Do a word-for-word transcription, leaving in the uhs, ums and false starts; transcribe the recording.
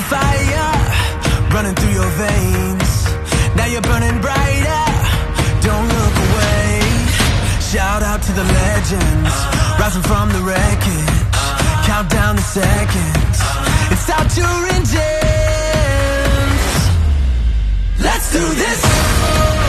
fire running through your veins. Now you're burning brighter, don't look away. Shout out to the legends, rising from the wreckage. Count down the seconds, it's out to engines. Let's do this.